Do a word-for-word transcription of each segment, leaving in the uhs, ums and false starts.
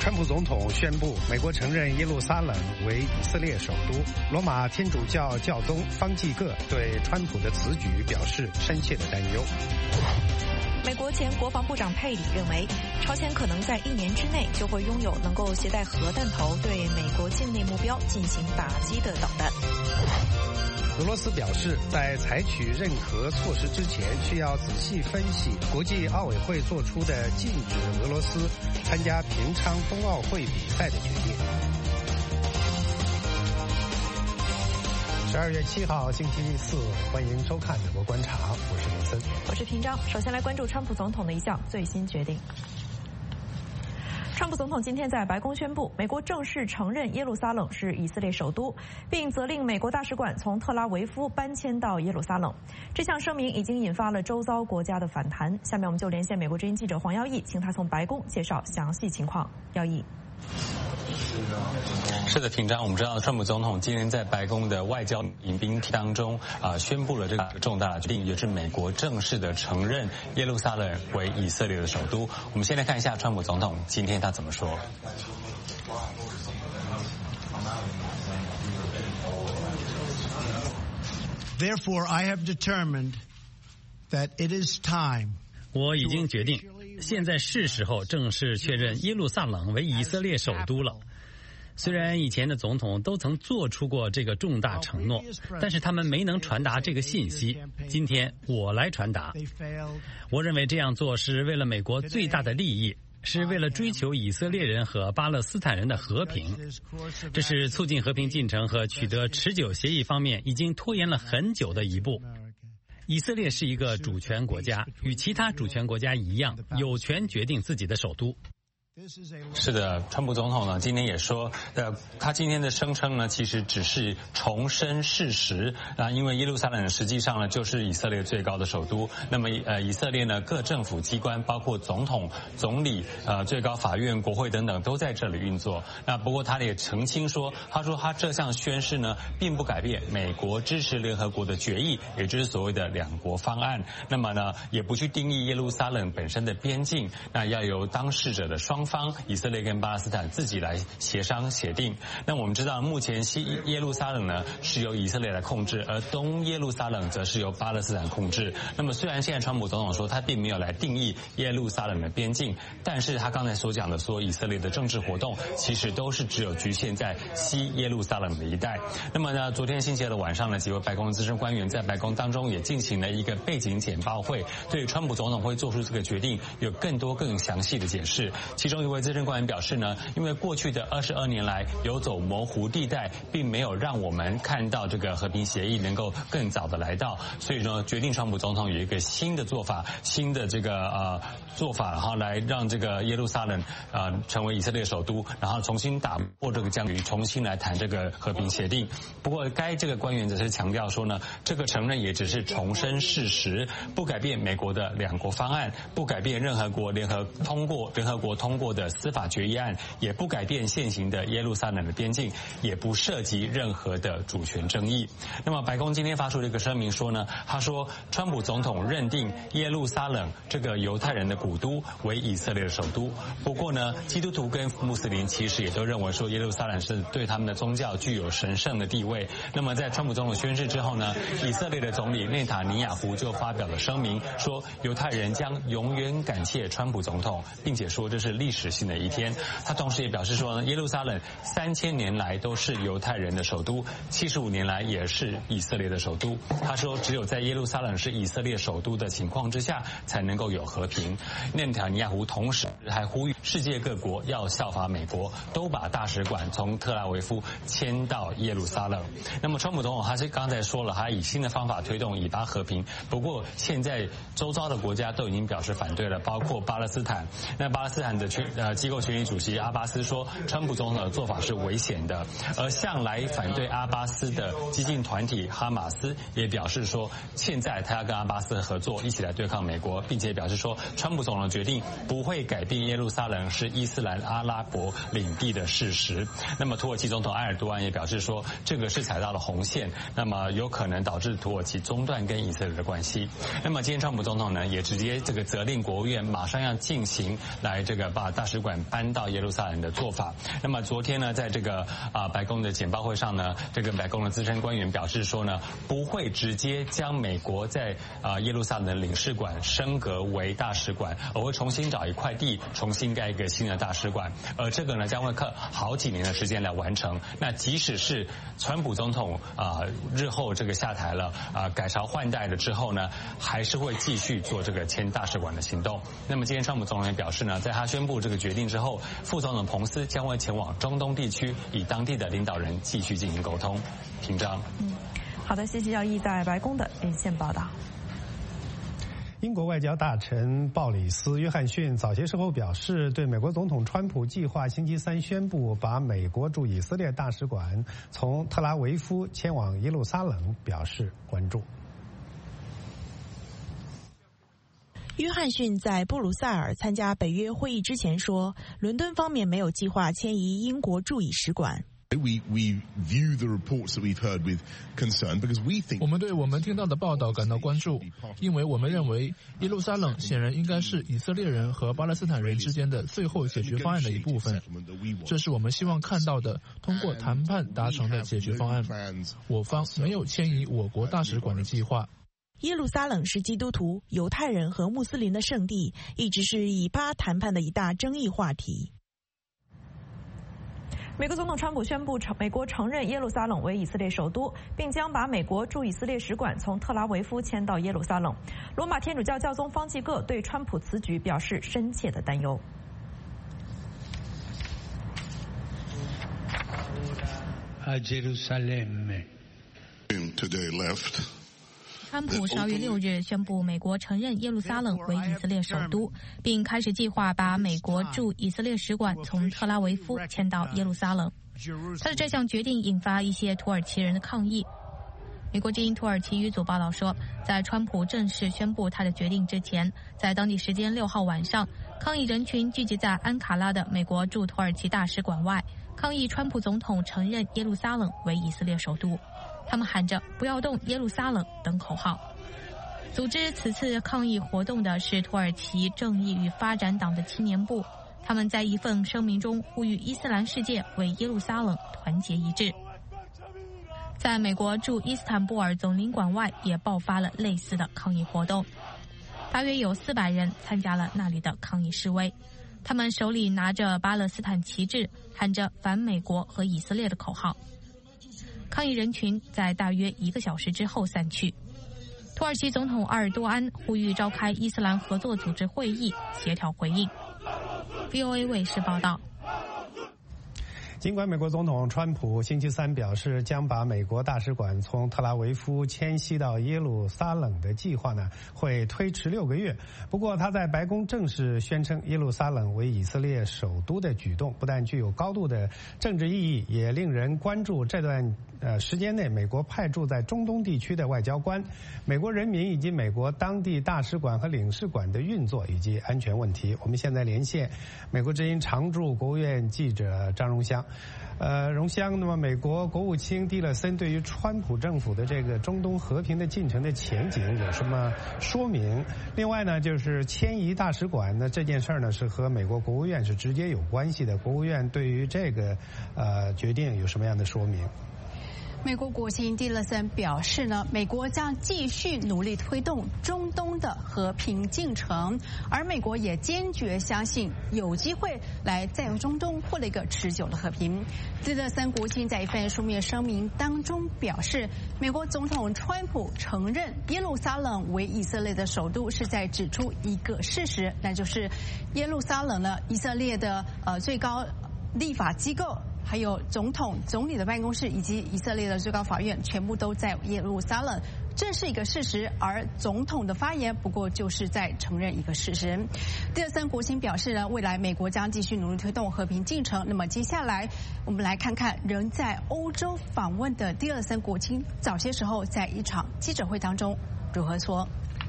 川普总统宣布，美国承认耶路撒冷为以色列首都。罗马天主教教宗方济各对川普的此举表示深切的担忧。 美国前国防部长佩里认为，朝鲜可能在一年之内就会拥有能够携带核弹头对美国境内目标进行打击的导弹。 俄罗斯表示，在采取任何措施之前，需要仔细分析国际奥委会做出的禁止俄罗斯参加平昌冬奥会比赛的决定。十二月七号星期四，欢迎收看美国观察，我是林森， 我是平章。首先来关注川普总统的一项最新决定。川普总统今天在白宫宣布，美国正式承认耶路撒冷是以色列首都，并责令美国大使馆从特拉维夫搬迁到耶路撒冷。这项声明已经引发了周遭国家的反弹。下面我们就连线美国之音记者黄耀义，请他从白宫介绍详细情况。耀义。 是的，平章，我们知道川普总统今天在白宫的外交迎宾当中啊、呃，宣布了这个重大的决定，也是美国正式的承认耶路撒冷为以色列的首都。我们先来看一下川普总统今天他怎么说。 Therefore, I have determined that it is time. 我已经决定，现在是时候正式确认耶路撒冷为以色列首都了。虽然以前的总统都曾做出过这个重大承诺，但是他们没能传达这个信息。今天我来传达。我认为这样做是为了美国最大的利益，是为了追求以色列人和巴勒斯坦人的和平。这是促进和平进程和取得持久协议方面已经拖延了很久的一步。以色列是一个主权国家，与其他主权国家一样，有权决定自己的首都。 是的，川普总统呢今天也说，呃，他今天的声称呢，其实只是重申事实啊，因为耶路撒冷实际上呢就是以色列最高的首都。那么呃，以色列呢各政府机关，包括总统、总理、呃最高法院、国会等等，都在这里运作。那不过他也澄清说，他说他这项宣誓呢，并不改变美国支持联合国的决议，也就是所谓的两国方案。那么呢，也不去定义耶路撒冷本身的边境，那要由当事者的双方。方以色列跟巴勒斯坦自己来协商协定。那我们知道，目前西耶路撒冷呢是由以色列来控制，而东耶路撒冷则是由巴勒斯坦控制。那么虽然现在川普总统说他并没有来定义耶路撒冷的边境，但是他刚才所讲的说以色列的政治活动其实都是只有局限在西耶路撒冷的一带。那么呢，昨天星期二的晚上呢，几位白宫资深官员在白宫当中也进行了一个背景简报会，对川普总统会做出这个决定有更多更详细的解释。其中一位资深官员表示呢，因为过去的二十二年来游走模糊地带，并没有让我们看到这个和平协议能够更早的来到，所以呢，决定川普总统有一个新的做法，新的这个呃做法，然后来让这个耶路撒冷呃成为以色列首都，然后重新打破这个僵局，重新来谈这个和平协定。不过，该这个官员则是强调说呢，这个承认也只是重申事实，不改变美国的两国方案，不改变任何国联合通过联合国通过的司法决议案，也不改变现行的耶路撒冷的边境，也不涉及任何的主权争议。那么白宫今天发出了一个声明说呢，他说川普总统认定耶路撒冷这个犹太人的古都为以色列的首都。不过呢，基督徒跟穆斯林其实也都认为说耶路撒冷是对他们的宗教具有神圣的地位。那么在川普总统宣誓之后呢，以色列的总理内塔尼亚胡就发表了声明，说犹太人将永远感谢川普总统，并且说这是历史性的一天。他同时也表示说呢，耶路撒冷三千年来都是犹太人的首都，七十五年来也是以色列的首都。他说，只有在耶路撒冷是以色列首都的情况之下，才能够有和平。内塔尼亚胡同时还呼吁世界各国要效法美国，都把大使馆从特拉维夫迁到耶路撒冷。那么川普总统他是刚才说了，他以新的方法推动以巴和平。不过现在周遭的国家都已经表示反对了，包括巴勒斯坦。那巴勒斯坦的权呃机构权力主席阿巴斯说，川普总统的做法是危险的。而向来反对阿巴斯的激进团体哈马斯也表示说，现在他要跟阿巴斯合作，一起来对抗美国，并且表示说，川普总统的决定不会改变耶路撒冷是伊斯兰阿拉伯领地的事实。那么土耳其总统埃尔多安也表示说，这个是踩到了红线，那么有可能导致土耳其中断跟以色列的关系。那么今天川普总统呢，也直接这个责令国务院马上要进行来这个把把大使馆搬到耶路撒冷的做法。那么昨天呢，在这个啊白宫的简报会上呢，这个白宫的资深官员表示说呢，不会直接将美国在啊耶路撒冷的领事馆升格为大使馆，而会重新找一块地，重新盖一个新的大使馆。而这个呢，将会靠好几年的时间来完成。那即使是川普总统啊日后这个下台了啊改朝换代了之后呢，还是会继续做这个迁大使馆的行动。那么今天川普总统也表示呢，在他宣布这个决定之后，副总统彭斯将会前往中东地区，与当地的领导人继续进行沟通。平章， 嗯，好的，谢谢耀毅在白宫的连线报道。 英国外交大臣鲍里斯·约翰逊早些时候表示，对美国总统川普计划星期三宣布把美国驻以色列大使馆从特拉维夫迁往耶路撒冷表示关注。 约翰逊在布鲁塞尔参加北约会议之前说，伦敦方面没有计划迁移英国驻以使馆。 我们对我们听到的报道感到关注，因为我们认为耶路撒冷显然应该是以色列人和巴勒斯坦人之间的最后解决方案的一部分。这是我们希望看到的通过谈判达成的解决方案。我方没有迁移我国大使馆的计划。 耶路撒冷是基督徒、犹太人和穆斯林的圣地，一直是以巴谈判的一大争议话题。 美国总统川普宣布，美国承认耶路撒冷为以色列首都，并将把美国驻以色列使馆从特拉维夫迁到耶路撒冷。罗马天主教教宗方济各对川普此举表示深切的担忧。 川普十二月六日宣布，美国承认耶路撒冷为以色列首都，并开始计划把美国驻以色列使馆从特拉维夫迁到耶路撒冷。他的这项决定引发一些土耳其人的抗议。美国之音土耳其语组报道说，在川普正式宣布他的决定之前，在当地时间六号晚上，抗议人群聚集在安卡拉的美国驻土耳其大使馆外，抗议川普总统承认耶路撒冷为以色列首都。他们喊着不要动耶路撒冷等口号。组织此次抗议活动的是土耳其正义与发展党的青年部，他们在一份声明中呼吁伊斯兰世界为耶路撒冷团结一致。在美国驻伊斯坦布尔总领馆外也爆发了类似的抗议活动，大约有四百人参加了那里的抗议示威，他们手里拿着巴勒斯坦旗帜，喊着反美国和以色列的口号。抗议人群在大约一个小时之后散去。土耳其总统埃尔多安呼吁召开伊斯兰合作组织会议协调回应。V O A 卫视报道。 尽管美国总统川普星期三表示将把美国大使馆从特拉维夫迁徙到耶路撒冷的计划呢会推迟六个月，不过他在白宫正式宣称耶路撒冷为以色列首都的举动不但具有高度的政治意义，也令人关注这段呃时间内美国派驻在中东地区的外交官、美国人民以及美国当地大使馆和领事馆的运作以及安全问题。我们现在连线美国之音常驻国务院记者张荣香。呃，荣香，那么美国国务卿蒂勒森对于川普政府的这个中东和平的进程的前景有什么说明？另外呢，就是迁移大使馆呢这件事儿呢是和美国国务院是直接有关系的，国务院对于这个呃决定有什么样的说明？ 美国国务卿蒂勒森表示呢，美国将继续努力推动中东的和平进程，而美国也坚决相信有机会来在中东获得一个持久的和平。蒂勒森国务卿在一份书面声明当中表示，美国总统川普承认耶路撒冷为以色列的首都，是在指出一个事实，那就是耶路撒冷呢，以色列的呃最高立法机构，还有总统、总理的办公室以及以色列的最高法院，全部都在耶路撒冷，这是一个事实。而总统的发言不过就是在承认一个事实。蒂勒森国务卿表示呢，未来美国将继续努力推动和平进程。那么接下来我们来看看仍在欧洲访问的蒂勒森国务卿早些时候在一场记者会当中如何说。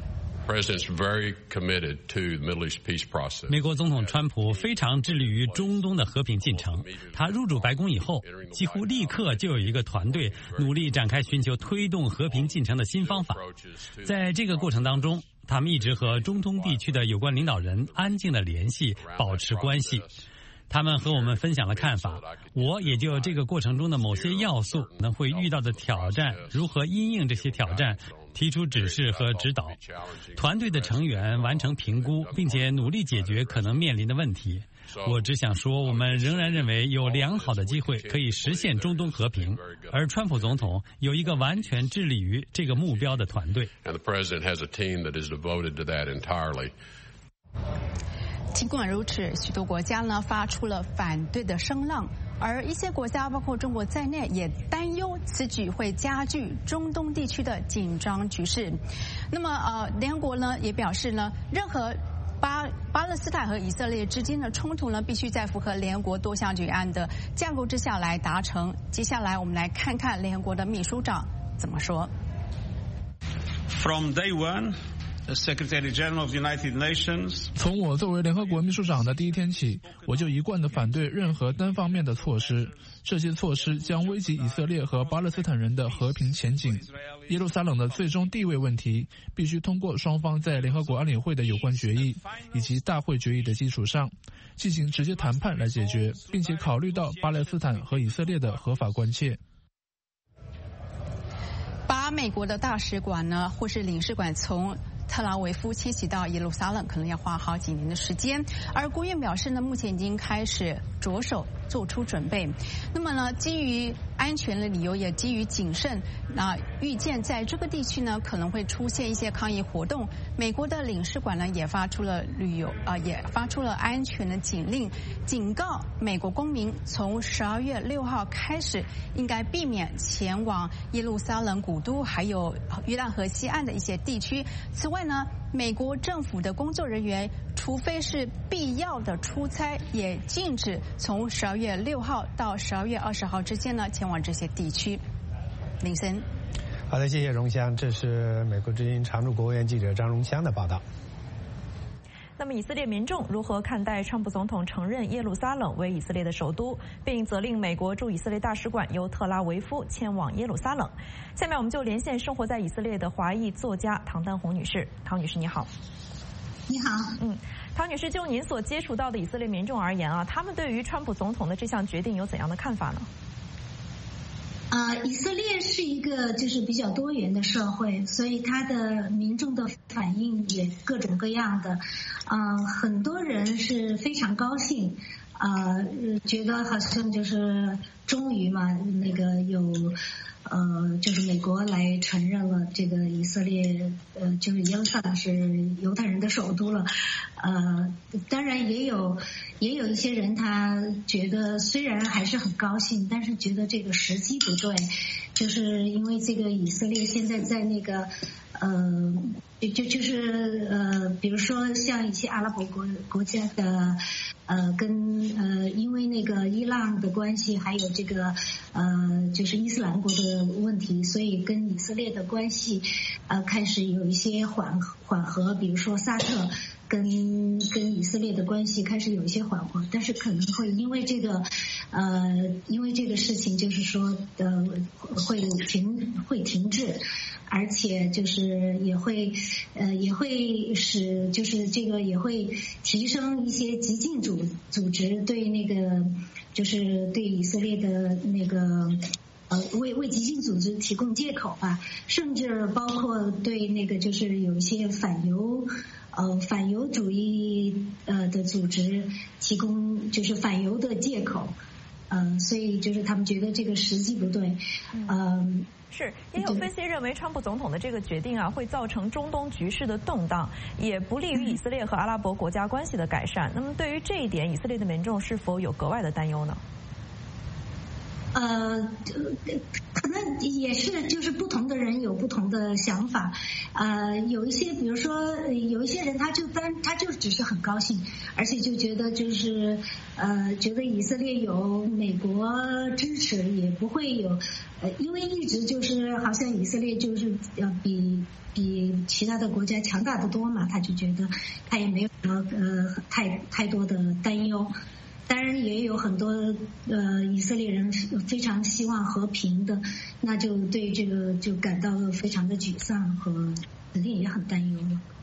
美国总统川普非常致力于中东的和平进程。他入主白宫以后，几乎立刻就有一个团队努力展开寻求推动和平进程的新方法。在这个过程当中， 他们一直和中东地区的有关领导人安静的联系，保持关系。他们和我们分享了看法，我也就这个过程中的某些要素可能会遇到的挑战，如何因应这些挑战，提出指示和指导。团队的成员完成评估，并且努力解决可能面临的问题。我只想说，我们仍然认为有良好的机会可以实现中东和平，而川普总统有一个完全致力于这个目标的团队。 尽管如此，许多国家呢发出了反对的声浪，而一些国家包括中国在内也担忧此举会加剧中东地区的紧张局势。那么呃，联合国呢也表示呢，任何巴巴勒斯坦和以色列之间的冲突呢，必须在符合联合国多项决议案的架构之下来达成。接下来我们来看看联合国的秘书长怎么说。 From day one, the Secretary General of the United Nations. 从我作为联合国秘书长的第一天起，我就一贯地反对任何单方面的措施。这些措施将危及以色列和巴勒斯坦人的和平前景。耶路撒冷的最终地位问题必须通过双方在联合国安理会的有关决议以及大会决议的基础上进行直接谈判来解决，并且考虑到巴勒斯坦和以色列的合法关切。 把美国的大使馆呢，或是领事馆从特拉维夫迁徙到耶路撒冷，可能要花好几年的时间。而国务院表示呢，目前已经开始着手做出准备。那么呢，基于安全的理由，也基于谨慎，那预见在这个地区呢可能会出现一些抗议活动。美国的领事馆呢也发出了旅游啊、呃，也发出了安全的警令，警告美国公民从十二月六号开始应该避免前往耶路撒冷古都还有约旦河西岸的一些地区。此外呢，美国政府的工作人员，除非是必要的出差，也禁止从十二月六号到十二月二十号之间呢前往这些地区。林森， 好的，谢谢荣香，这是美国之音常驻国务院记者张荣香的报道。 那么以色列民众如何看待川普总统承认耶路撒冷为以色列的首都，并责令美国驻以色列大使馆由特拉维夫迁往耶路撒冷？下面我们就连线生活在以色列的华裔作家唐丹红女士。唐女士你好。 你好。 嗯，唐女士，就您所接触到的以色列民众而言啊，他们对于川普总统的这项决定有怎样的看法呢？ 呃，以色列是一个就是比较多元的社会，所以他的民众的反应也各种各样的。嗯、呃，很多人是非常高兴，呃，觉得好像就是终于嘛，那个有。呃，就是美国来承认了这个以色列，呃，就是耶路撒冷是犹太人的首都了。呃，当然也有也有一些人他觉得虽然还是很高兴，但是觉得这个时机不对，就是因为这个以色列现在在那个呃，就就是呃，比如说像一些阿拉伯国国家的。呃，跟呃，因为那个伊朗的关系，还有这个呃，就是伊斯兰国的问题，所以跟以色列的关系呃开始有一些缓缓和。比如说沙特跟跟以色列的关系开始有一些缓和，但是可能会因为这个呃，因为这个事情，就是说呃会停会停滞。而且就是也会呃也会使就是这个也会提升一些激进组组织对那个就是对以色列的那个呃为为激进组织提供借口吧，甚至包括对那个就是有一些反犹呃反犹主义呃的组织提供就是反犹的借口。嗯、呃，所以就是他们觉得这个时机不对，嗯、呃。 是，也有分析认为，川普总统的这个决定啊，会造成中东局势的动荡，也不利于以色列和阿拉伯国家关系的改善。那么，对于这一点，以色列的民众是否有格外的担忧呢？ 呃，可能也是，就是不同的人有不同的想法。呃，有一些，比如说，有一些人他就单他就只是很高兴，而且就觉得就是呃，觉得以色列有美国支持，也不会有呃，因为一直就是好像以色列就是呃比比其他的国家强大的多嘛，他就觉得他也没有什么呃太太多的担忧。当然也有很多呃以色列人非常希望和平的，那就对这个就感到非常的沮丧和肯定也很担忧了。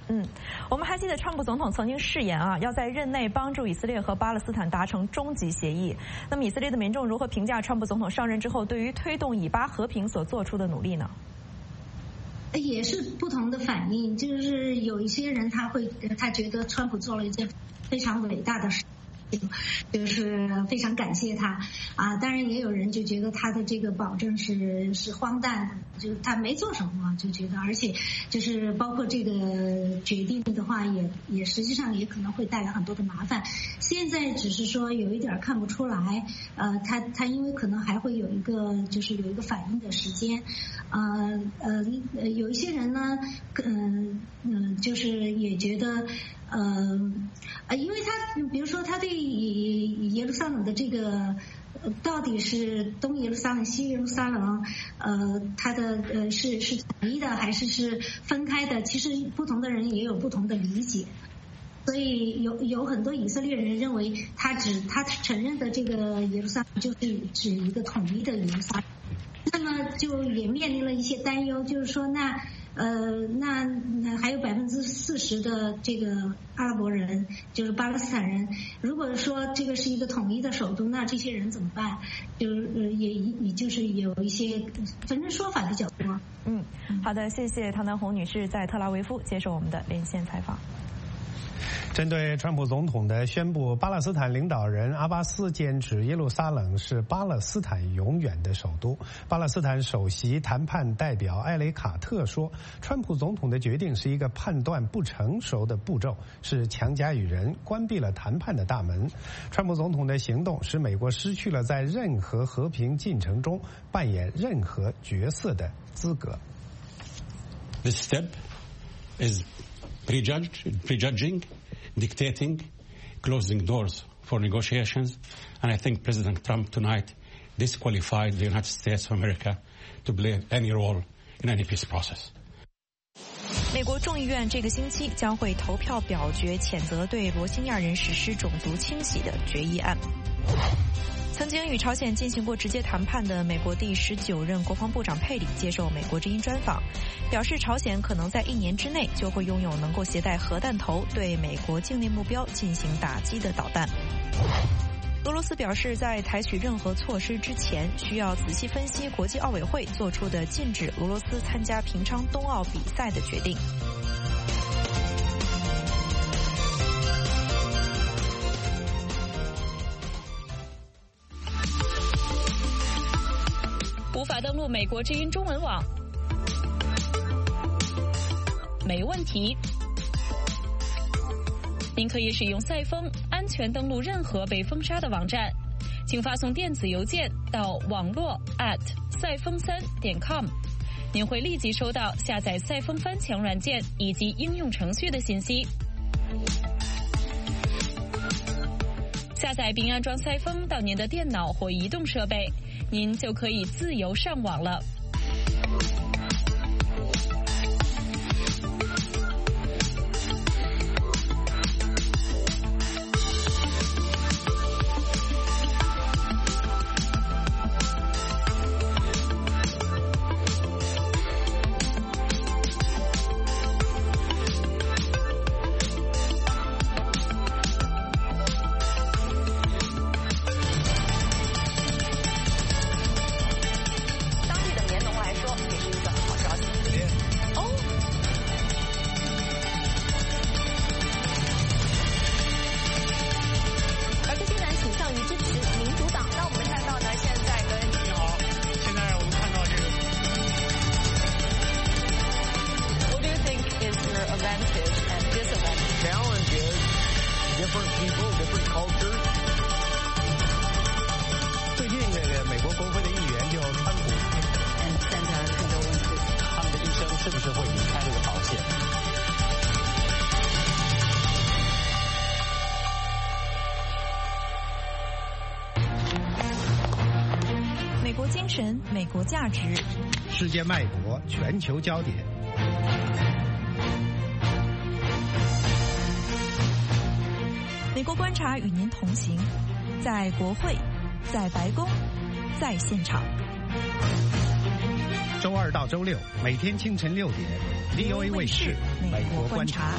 嗯，我们还记得川普总统曾经誓言啊，要在任内帮助以色列和巴勒斯坦达成终极协议。那么以色列的民众如何评价川普总统上任之后对于推动以巴和平所做出的努力呢？ 也是不同的反应，就是有一些人他会他觉得川普做了一件非常伟大的事。就是非常感谢他啊，当然也有人就觉得他的这个保证是是荒诞的，就是他没做什么就觉得，而且就是包括这个决定的话也也实际上也可能会带来很多的麻烦。现在只是说有一点看不出来，呃，他他因为可能还会有一个就是有一个反应的时间，呃呃有一些人呢，嗯嗯，就是也觉得。呃呃，因为他比如说他对耶路撒冷的这个到底是东耶路撒冷西耶路撒冷，呃，他的呃是是统一的还是是分开的？其实不同的人也有不同的理解，所以有有很多以色列人认为他只他承认的这个耶路撒冷就是指一个统一的耶路撒冷，那么就也面临了一些担忧，就是说那。呃，那那还有百分之四十的这个阿拉伯人，就是巴勒斯坦人。如果说这个是一个统一的首都，那这些人怎么办？就是呃也也就是有一些，反正说法比较多。 嗯，好的，谢谢唐南红女士在特拉维夫接受我们的连线采访。 针对川普总统的宣布，巴勒斯坦领导人阿巴斯坚持耶路撒冷是巴勒斯坦永远的首都。巴勒斯坦首席谈判代表艾雷卡特说，川普总统的决定是一个判断不成熟的步骤，是强加于人，关闭了谈判的大门。川普总统的行动使美国失去了在任何和平进程中扮演任何角色的资格。 This step is prejudged, prejudging, dictating, closing doors for negotiations, and I think President Trump tonight disqualified the United States of America to play any role in any peace process. 美国众议院这个星期将会投票表决谴责对罗兴亚人实施种族清洗的决议案。曾经与朝鲜进行过直接谈判的美国第十九任国防部长佩里接受美国之音专访，表示朝鲜可能在一年之内就会拥有能够携带核弹头对美国境内目标进行打击的导弹。俄罗斯表示，在采取任何措施之前，需要仔细分析国际奥委会做出的禁止俄罗斯参加平昌冬奥比赛的决定。 无法登录美国之音中文网？没问题。您可以使用赛风安全登录任何被封杀的网站，请发送电子邮件到网络 at 赛风三点 com， 您会立即收到下载赛风翻墙软件以及应用程序的信息。下载并安装赛风到您的电脑或移动设备，您就可以自由上网了。 美国价值， 世界脉搏，全球焦点。 美国观察与您同行，在国会，在白宫，在现场。 周二到周六每天清晨六点 ，V O A 卫视《美国观察》。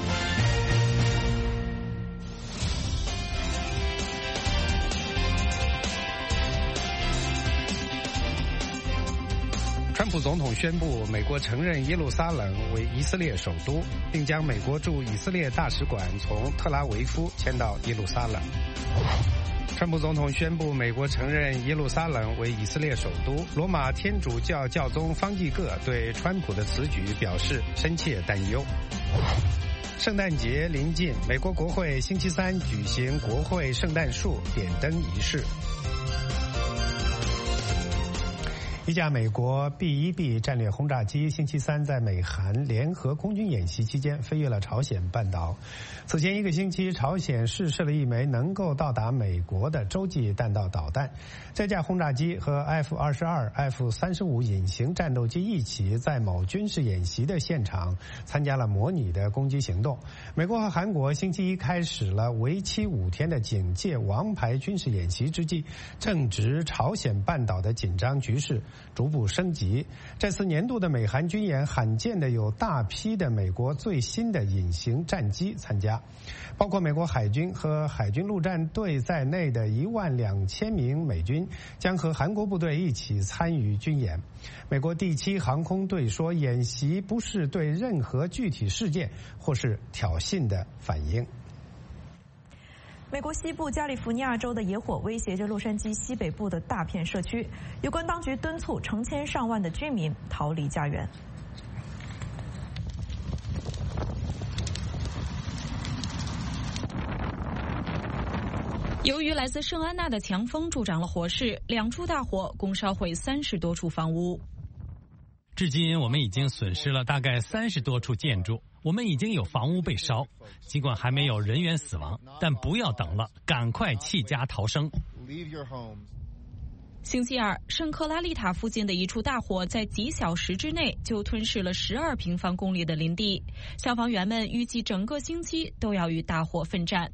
川普总统宣布，美国承认耶路撒冷为以色列首都，并将美国驻以色列大使馆从特拉维夫迁到耶路撒冷。川普总统宣布，美国承认耶路撒冷为以色列首都。罗马天主教教宗方济各对川普的此举表示深切担忧。圣诞节临近，美国国会星期三举行国会圣诞树点灯仪式。一架美国 B 一 B 战略轰炸机星期三在美韩联合空军演习期间飞越了朝鲜半岛。此前一个星期，朝鲜试射了一枚能够到达美国的洲际弹道导弹。这架轰炸机和 F 二十二、F 三十五隐形战斗机一起在某军事演习的现场参加了模拟的攻击行动。美国和韩国星期一开始了为期五天的警戒王牌军事演习之际，正值朝鲜半岛的紧张局势逐步升级。这次年度的美韩军演罕见的有大批的美国最新的隐形战机参加，包括美国海军和海军陆战队在内的一万两千名美军将和韩国部队一起参与军演。美国第七航空队说，演习不是对任何具体事件或是挑衅的反应。 美国西部加利福尼亚州的野火威胁着洛杉矶西北部的大片社区，有关当局敦促成千上万的居民逃离家园。 由于来自圣安娜的强风助长了火势，两处大火共烧毁三十多处房屋。 至今，我们已经损失了大概三十多处建筑，我们已经有房屋被烧。尽管还没有人员死亡，但不要等了，赶快弃家逃生。 星期二，圣克拉丽塔附近的一处大火在几小时之内就吞噬了十二平方公里的林地，消防员们预计整个星期都要与大火奋战。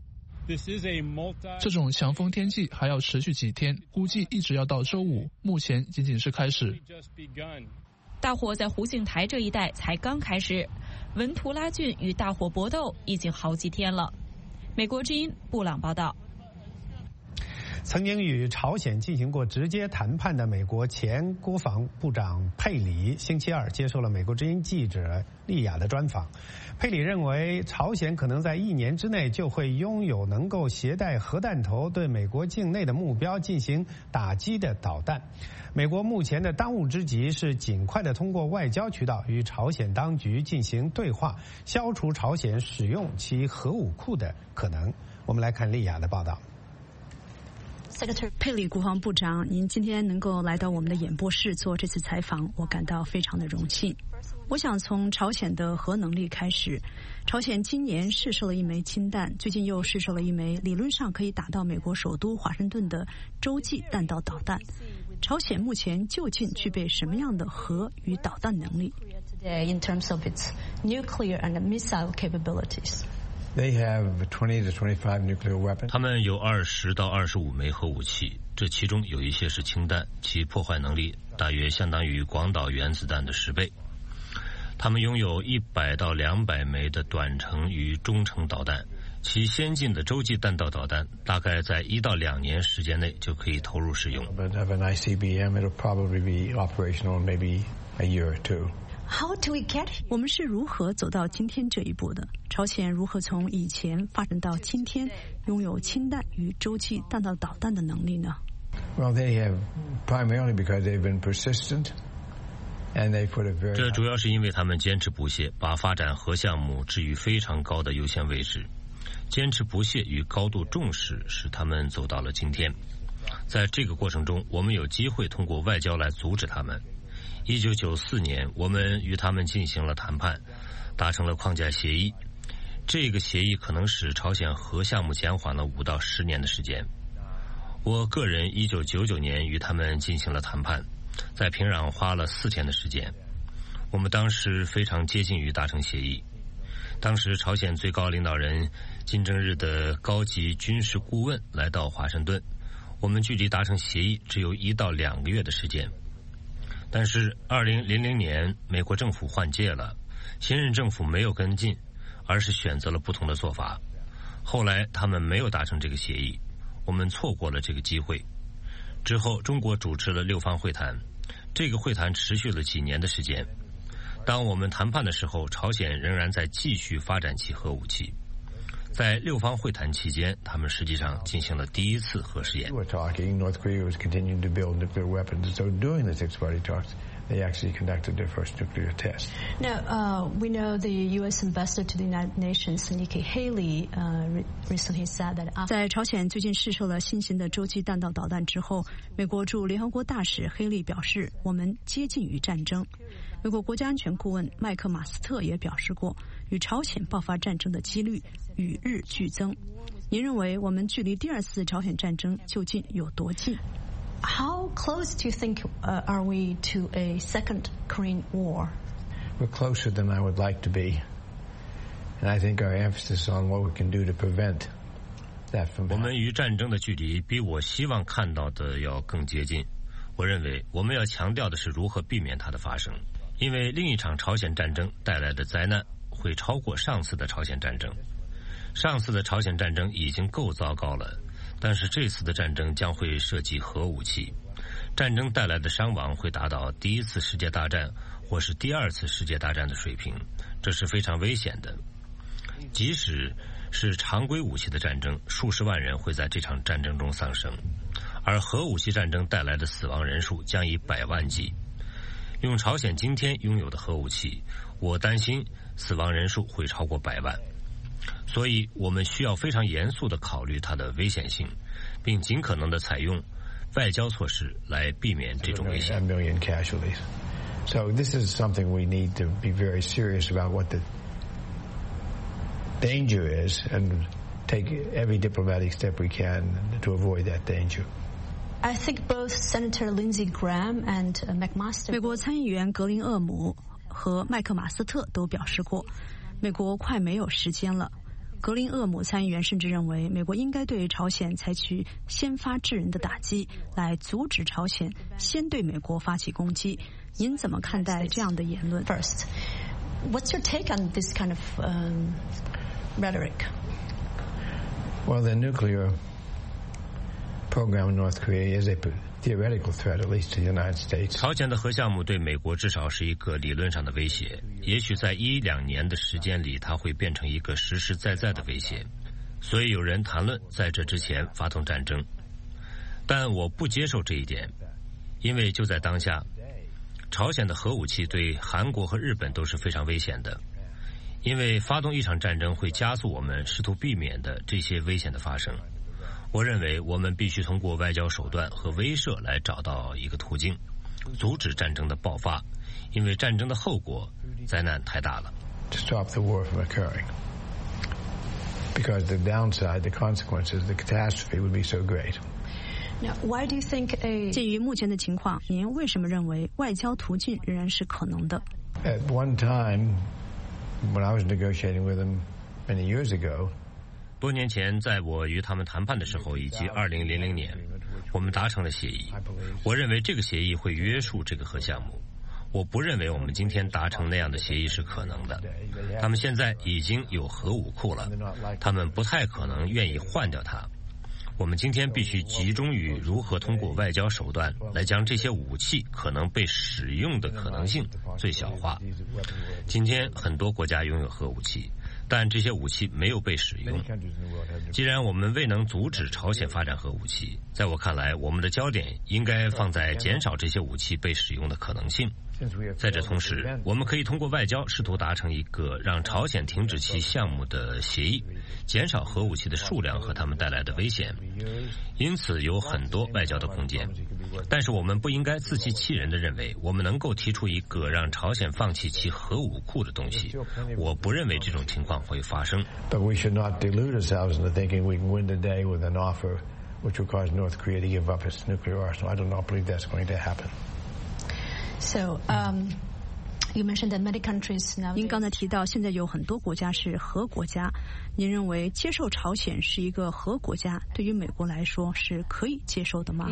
这种强风天气还要持续几天，估计一直要到周五，目前仅仅是开始。 大火在湖景台这一带才刚开始，文图拉郡与大火搏斗已经好几天了。美国之音布朗报道。 曾经与朝鲜进行过直接谈判的美国前国防部长佩里星期二接受了美国之音记者利亚的专访。佩里认为，朝鲜可能在一年之内就会拥有能够携带核弹头对美国境内的目标进行打击的导弹。美国目前的当务之急是尽快的通过外交渠道与朝鲜当局进行对话，消除朝鲜使用其核武库的可能。我们来看利亚的报道。 佩里国防部长，您今天能够来到我们的演播室做这次采访，我感到非常的荣幸。我想从朝鲜的核能力开始。朝鲜今年试射了一枚氢弹，最近又试射了一枚理论上可以打到美国首都华盛顿的洲际弹道导弹。朝鲜目前究竟具备什么样的核与导弹能力？ In terms of its nuclear and missile capabilities. They have twenty to twenty-five nuclear weapons. 他们有二十到二十五枚核武器，这其中有一些是氢弹，其破坏能力大约相当于广岛原子弹的十倍。他们拥有一百到两百枚的短程与中程导弹，其先进的洲际弹道导弹大概在一到两年时间内就可以投入使用。 But of an I C B M, it'll probably be operational maybe a year or two. How do we get here? 我们是如何走到今天这一步的？朝鲜如何从以前发展到今天，拥有氢弹与洲际弹道导弹的能力呢？ Well, they have primarily because they've been persistent, and they put a very. 这主要是因为他们坚持不懈，把发展核项目置于非常高的优先位置。坚持不懈与高度重视使他们走到了今天。在这个过程中，我们有机会通过外交来阻止他们。一九九四年，我们与他们进行了谈判，达成了框架协议。这个协议可能使朝鲜核项目减缓了五到十年的时间。我个人一九九九年与他们进行了谈判，在平壤花了四天的时间。我们当时非常接近于达成协议。当时朝鲜最高领导人金正日的高级军事顾问来到华盛顿，我们距离达成协议只有一到两个月的时间。 但是二零零零年美国政府换届了，新任政府没有跟进，而是选择了不同的做法。后来他们没有达成这个协议，我们错过了这个机会。之后中国主持了六方会谈，这个会谈持续了几年的时间。当我们谈判的时候，朝鲜仍然在继续发展其核武器。在六方会谈期间，他们实际上进行了第一次核试验。 They actually conducted their first nuclear test. Now, uh, we know the U S ambassador to the United Nations, Nikki Haley, uh, recently said that. 在朝鲜最近试射了新型的洲际弹道导弹之后，美国驻联合国大使黑利表示，我们接近于战争。美国国家安全顾问麦克马斯特也表示过，与朝鲜爆发战争的几率与日俱增。您认为我们距离第二次朝鲜战争究竟有多近 ？How close do you think uh, are we to a second Korean War? We're closer than I would like to be. And I think our emphasis on what we can do to prevent that from happening. 我们与战争的距离比我希望看到的要更接近。我认为我们要强调的是如何避免它的发生，因为另一场朝鲜战争带来的灾难会超过上次的朝鲜战争。上次的朝鲜战争已经够糟糕了。但是这次的战争将会涉及核武器，战争带来的伤亡会达到第一次世界大战或是第二次世界大战的水平，这是非常危险的。即使是常规武器的战争，数十万人会在这场战争中丧生，而核武器战争带来的死亡人数将以百万计。用朝鲜今天拥有的核武器，我担心死亡人数会超过百万。所以我们需要非常严肃地考虑它的危险性，并尽可能地采用外交措施来避免这种危险。 So this is something we need to be very serious about what the danger is and take every diplomatic step we can to avoid that danger. I think both Senator Lindsey Graham and McMaster. 美国参议员格林厄姆和麦克马斯特都表示过，美国快没有时间了。格林厄姆参议员甚至认为，美国应该对朝鲜采取先发制人的打击，来阻止朝鲜先对美国发起攻击。您怎么看待这样的言论 ？First, what's your take on this kind of um, rhetoric? Well, the nuclear program in North Korea is a theoretical threat, at least to the United States. 朝鲜的核项目对美国至少是一个理论上的威胁，也许在一两年的时间里，它会变成一个实实在在的威胁。所以有人谈论在这之前发动战争，但我不接受这一点，因为就在当下，朝鲜的核武器对韩国和日本都是非常危险的，因为发动一场战争会加速我们试图避免的这些危险的发生。我认为我们必须通过外交手段和威慑来找到一个途径，阻止战争的爆发，因为战争的后果灾难太大了。 To stop the war from occurring, because the downside, the consequences, the catastrophe would be so great. Now, why do you think a? 鉴于目前的情况，您为什么认为外交途径仍然是可能的 At one time, when I was negotiating with them many years ago. 多年前，在我与他们谈判的时候，以及二零零零年，我们达成了协议。我认为这个协议会约束这个核项目。我不认为我们今天达成那样的协议是可能的。他们现在已经有核武库了，他们不太可能愿意换掉它。我们今天必须集中于如何通过外交手段来将这些武器可能被使用的可能性最小化。今天很多国家拥有核武器，但这些武器没有被使用。既然我们未能阻止朝鲜发展核武器，在我看来，我们的焦点应该放在减少这些武器被使用的可能性。在这同时，我们可以通过外交试图达成一个让朝鲜停止其项目的协议，减少核武器的数量和它们带来的危险。因此有很多外交的空间。但是我们不应该自欺欺人地认为我们能够提出一个让朝鲜放弃其核武库的东西。我不认为这种情况会发生。 But we should not delude ourselves into thinking we can win the day with an offer which will cause North Korea to give up its nuclear arsenal. I do not believe that's going to happen. So, um, 您刚才提到，现在有很多国家是核国家，您认为接受朝鲜是一个核国家，对于美国来说是可以接受的吗？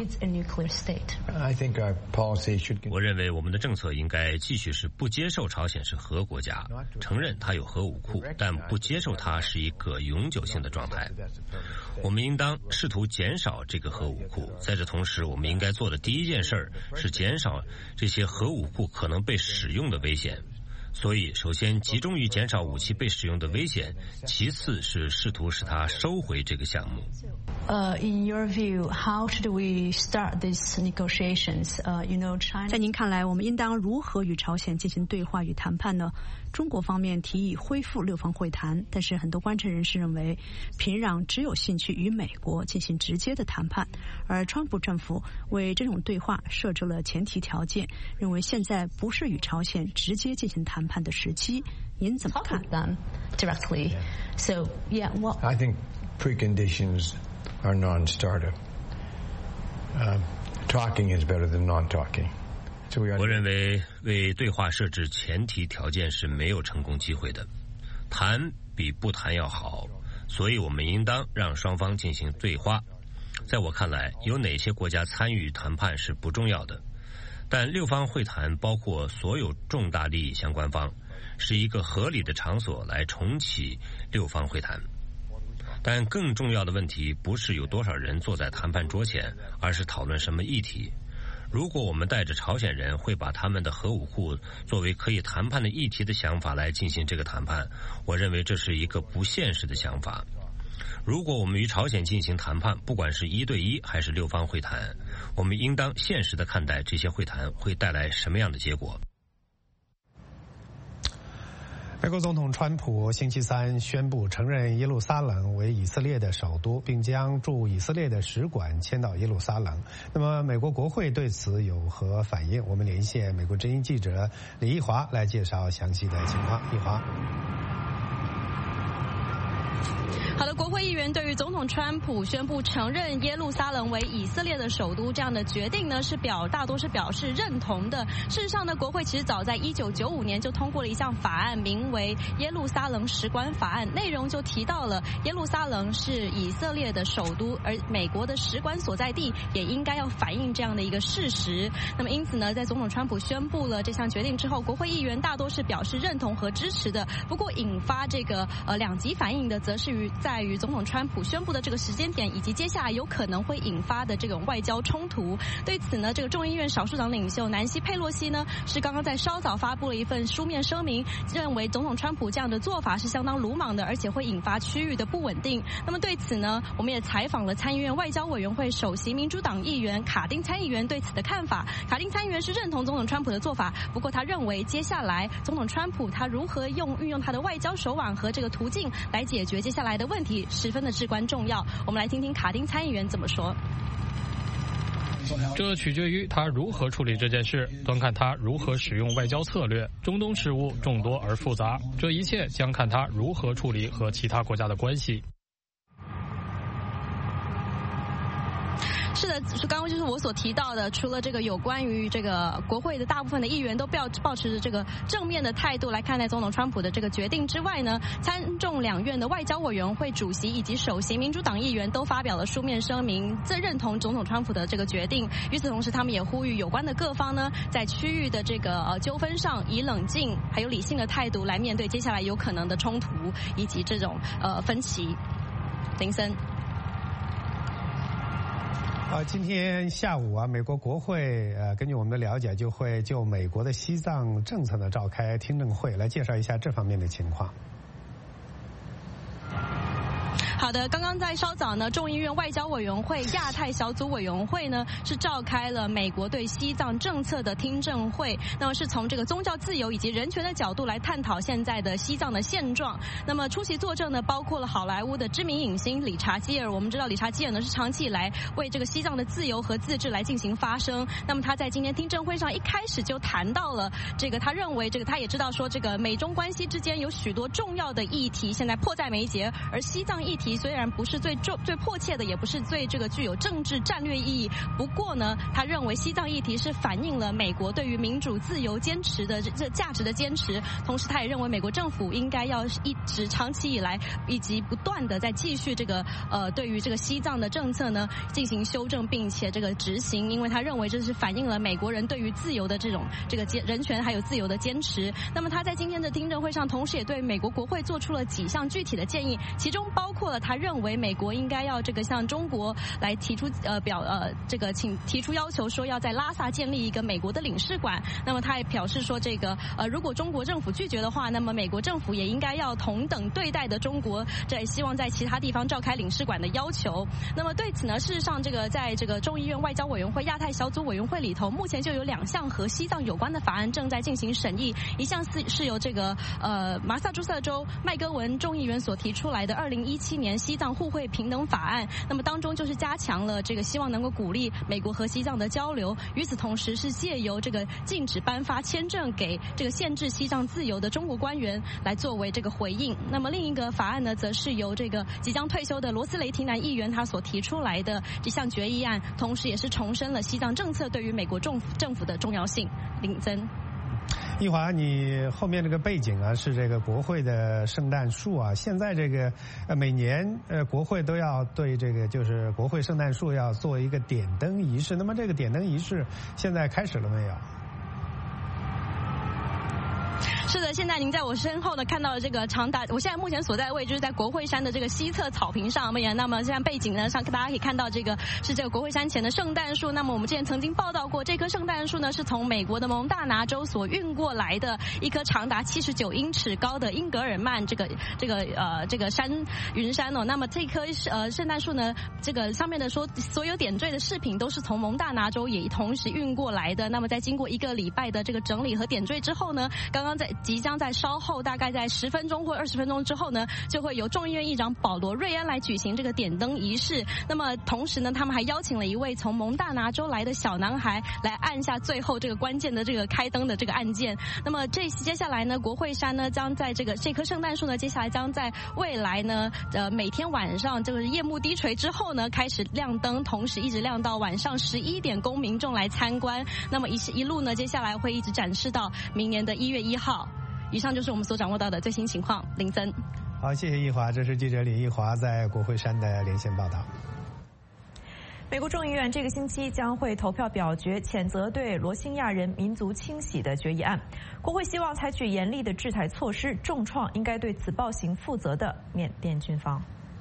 我认为我们的政策应该继续是不接受朝鲜是核国家，承认它有核武库，但不接受它是一个永久性的状态。我们应当试图减少这个核武库，在这同时，我们应该做的第一件事是减少这些核武库可能被使用的危险。所以，首先集中于减少武器被使用的危险，其次是试图使它收回这个项目。 Uh, in your view, how should we start these negotiations? Uh, you know, China. 在您看来，我们应当如何与朝鲜进行对话与谈判呢？中国方面提议恢复六方会谈，但是很多观察人士认为，平壤只有兴趣与美国进行直接的谈判，而川普政府为这种对话设置了前提条件，认为现在不是与朝鲜直接进行谈判的时机。您怎么看 ？Directly. So, yeah, what? I think preconditions are non-starter. Uh, talking is better than non-talking. 我认为为对话设置前提条件是没有成功机会的，谈比不谈要好，所以我们应当让双方进行对话。在我看来，有哪些国家参与谈判是不重要的，但六方会谈包括所有重大利益相关方，是一个合理的场所来重启六方会谈。但更重要的问题不是有多少人坐在谈判桌前，而是讨论什么议题。如果我们带着朝鲜人会把他们的核武库作为可以谈判的议题的想法来进行这个谈判，我认为这是一个不现实的想法。如果我们与朝鲜进行谈判，不管是一对一还是六方会谈，我们应当现实地看待这些会谈会带来什么样的结果。 美国总统川普星期三宣布承认耶路撒冷为以色列的首都，并将驻以色列的使馆迁到耶路撒冷。那么，美国国会对此有何反应？我们连线美国之音记者李奕华来介绍详细的情况。奕华。 好的，国会议员对于总统川普宣布承认耶路撒冷为以色列的首都这样的决定呢，是表大多是表示认同的。事实上呢，国会其实早在一九九五年就通过了一项法案，名为《耶路撒冷使馆法案》，内容就提到了耶路撒冷是以色列的首都，而美国的使馆所在地也应该要反映这样的一个事实。那么因此呢，在总统川普宣布了这项决定之后，国会议员大多是表示认同和支持的。不过引发这个呃两极反应的，则是于在于总统川普宣布的这个时间点，以及接下来有可能会引发的这种外交冲突。对此呢，这个众议院少数党领袖南希佩洛西呢，是刚刚在稍早发布了一份书面声明，认为总统川普这样的做法是相当鲁莽的，而且会引发区域的不稳定。那么对此呢，我们也采访了参议院外交委员会首席民主党议员卡丁参议员对此的看法。卡丁参议员是认同总统川普的做法，不过他认为接下来总统川普他如何用运用他的外交手腕和这个途径来解决接下来的问题，十分的至关重要。我们来听听卡丁参议员怎么说。 这取决于他如何处理这件事，端看他如何使用外交策略。中东事务众多而复杂，这一切将看他如何处理和其他国家的关系。 是的，刚刚就是我所提到的，除了这个有关于这个国会的大部分的议员都抱抱持着这个正面的态度来看待总统川普的这个决定之外呢，参众两院的外交委员会主席以及首席民主党议员都发表了书面声明，这认同总统川普的这个决定。与此同时，他们也呼吁有关的各方呢，在区域的这个呃纠纷上，以冷静还有理性的态度来面对接下来有可能的冲突以及这种呃分歧。林森。 啊，今天下午啊，美国国会呃，根据我们的了解，就会就美国的西藏政策呢召开听证会，来介绍一下这方面的情况。 好的，刚刚在稍早呢，众议院外交委员会亚太小组委员会呢是召开了美国对西藏政策的听证会，那么是从这个宗教自由以及人权的角度来探讨现在的西藏的现状。那么出席作证呢，包括了好莱坞的知名影星理查基尔。我们知道理查基尔呢是长期以来为这个西藏的自由和自治来进行发声。那么他在今天听证会上一开始就谈到了这个，他认为这个他也知道说这个美中关系之间有许多重要的议题现在迫在眉睫，而西藏议题题虽然不是最重、最迫切的，也不是最这个具有政治战略意义。不过呢，他认为西藏议题是反映了美国对于民主自由坚持的这价值的坚持。同时，他也认为美国政府应该要一直长期以来以及不断的在继续这个呃对于这个西藏的政策呢进行修正，并且这个执行，因为他认为这是反映了美国人对于自由的这种这个人权还有自由的坚持。那么他在今天的听证会上，同时也对美国国会做出了几项具体的建议，其中包括了他认为美国应该要这个向中国来提出呃表呃这个请提出要求，说要在拉萨建立一个美国的领事馆。那么他也表示说，这个呃如果中国政府拒绝的话，那么美国政府也应该要同等对待的中国这希望在其他地方召开领事馆的要求。那么对此呢，事实上这个在这个众议院外交委员会亚太小组委员会里头，目前就有两项和西藏有关的法案正在进行审议。一项是是由这个呃麻萨诸塞州麦戈文众议员所提出来的二零一七年西藏互惠平等法案，那么当中就是加强了这个希望能够鼓励美国和西藏的交流。与此同时，是借由这个禁止颁发签证给这个限制西藏自由的中国官员来作为这个回应。那么另一个法案呢，则是由这个即将退休的罗斯雷提南议员他所提出来的这项决议案，同时也是重申了西藏政策对于美国政府政府的重要性。林增。 一华，你后面这个背景啊是这个国会的圣诞树啊。现在这个呃每年呃国会都要对这个就是国会圣诞树要做一个点灯仪式，那么这个点灯仪式现在开始了没有？ 是的，现在您在我身后呢看到的这个长达，我现在目前所在的位置就是在国会山的这个西侧草坪上面。那么现在背景呢上大家可以看到这个是这个国会山前的圣诞树。那么我们之前曾经报道过，这棵圣诞树呢是从美国的蒙大拿州所运过来的一棵长达七十九英尺高的英格尔曼这个这个呃这个山云山哦。那么这棵呃圣诞树呢，这个上面的说所有点缀的饰品都是从蒙大拿州也同时运过来的。那么在经过一个礼拜的这个整理和点缀之后呢，刚刚在即将在稍后大概在十分钟或二十分钟之后呢，就会由众议院议长保罗·瑞安来举行这个点灯仪式。那么同时呢，他们还邀请了一位从蒙大拿州来的小男孩来按下最后这个关键的这个开灯的这个按键。那么这接下来呢，国会山呢将在这个这棵圣诞树呢，接下来将在未来呢，呃每天晚上这个夜幕低垂之后呢，开始亮灯，同时一直亮到晚上十一点，供民众来参观。那么一一路呢，接下来会一直展示到明年的一月一号。以上就是我们所掌握到的最新情况。林增， 好，谢谢易华，这是记者李易华在国会山的连线报道。 美国众议院这个星期将会投票表决谴责对罗兴亚人民族清洗的决议案，国会希望采取严厉的制裁措施，重创应该对此暴行负责的缅甸军方。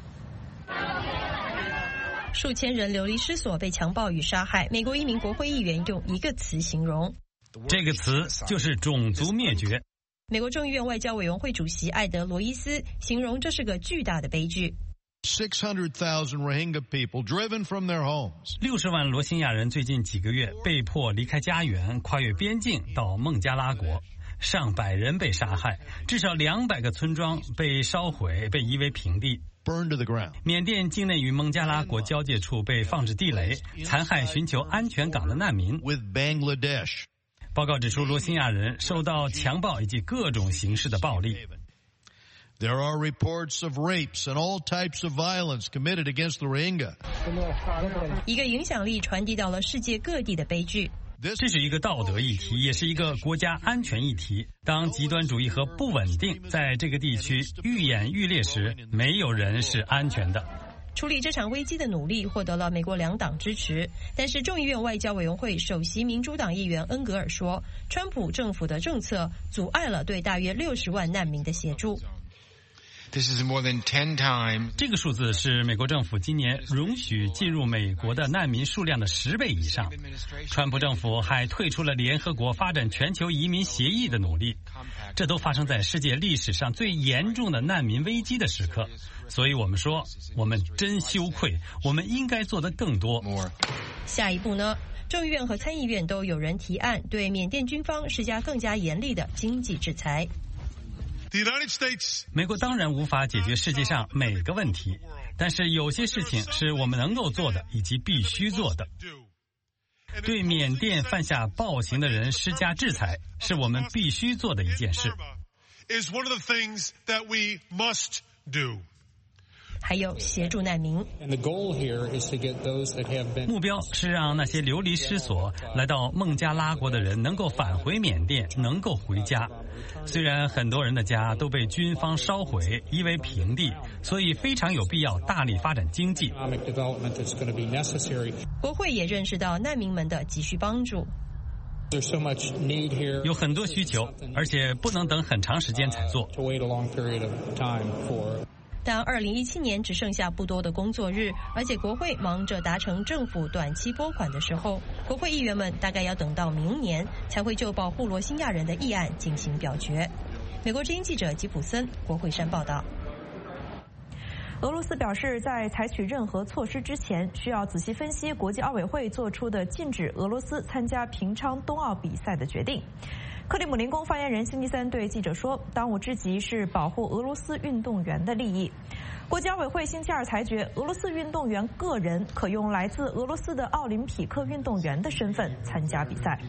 数千人流离失所，被强暴与杀害。美国一名国会议员用一个词形容， 这个词就是种族灭绝。 美国众议院外交委员会主席艾德·罗伊斯形容这是个巨大的悲剧。 six hundred thousand Rohingya people driven from their homes. 六十万罗兴亚人最近几个月被迫离开家园，跨越边境到孟加拉国，上百人被杀害，至少两百个村庄被烧毁，被夷为平地。 Burned to the ground. 缅甸境内与孟加拉国交界处被放置地雷，残害寻求安全港的难民。 With Bangladesh. 报告指出，罗兴亚人受到强暴以及各种形式的暴力。 There are reports of rapes and all types of violence committed against the Rohingya. 一个影响力传递到了世界各地的悲剧。 这是一个道德议题，也是一个国家安全议题。当极端主义和不稳定在这个地区愈演愈烈时，没有人是安全的。 处理这场危机的努力获得了美国两党支持，但是众议院外交委员会首席民主党议员恩格尔说，川普政府的政策阻碍了对大约六十万难民的协助。 This is more than ten times. 这个数字是美国政府今年容许进入美国的难民数量的十倍以上。川普政府还退出了联合国发展全球移民协议的努力，这都发生在世界历史上最严重的难民危机的时刻。所以我们说，我们真羞愧，我们应该做得更多。 下一步呢？众议院和参议院都有人提案对缅甸军方施加更加严厉的经济制裁。 美国当然无法解决世界上每个问题，但是有些事情是我们能够做的以及必须做的。对缅甸犯下暴行的人施加制裁，是我们必须做的一件事。 还有协助难民。 目标是让那些流离失所、来到孟加拉国的人能够返回缅甸，能够回家。虽然很多人的家都被军方烧毁，夷为平地，所以非常有必要大力发展经济。 国会也认识到难民们的急需帮助。 有很多需求，而且不能等很长时间才做。 当二零一七年只剩下不多的工作日，而且国会忙着达成政府短期拨款的时候，国会议员们大概要等到明年才会就保护罗兴亚人的议案进行表决。美国之音记者吉普森，国会山报道。 俄罗斯表示，在采取任何措施之前，需要仔细分析国际奥委会做出的禁止俄罗斯参加平昌冬奥比赛的决定。克里姆林宫发言人星期三对记者说，当务之急是保护俄罗斯运动员的利益。国际奥委会星期二裁决，俄罗斯运动员个人可用来自俄罗斯的奥林匹克运动员的身份参加比赛。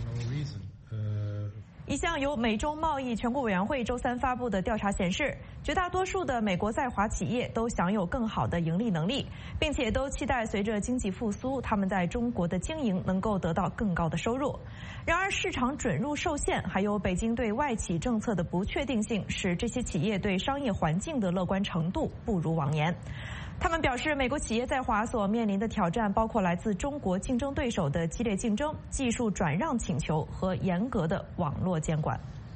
一项由美中贸易全国委员会周三发布的调查显示，绝大多数的美国在华企业都享有更好的盈利能力，并且都期待随着经济复苏，他们在中国的经营能够得到更高的收入。然而，市场准入受限，还有北京对外企政策的不确定性，使这些企业对商业环境的乐观程度不如往年。他们表示，美国企业在华所面临的挑战包括来自中国竞争对手的激烈竞争、技术转让请求和严格的网络监管。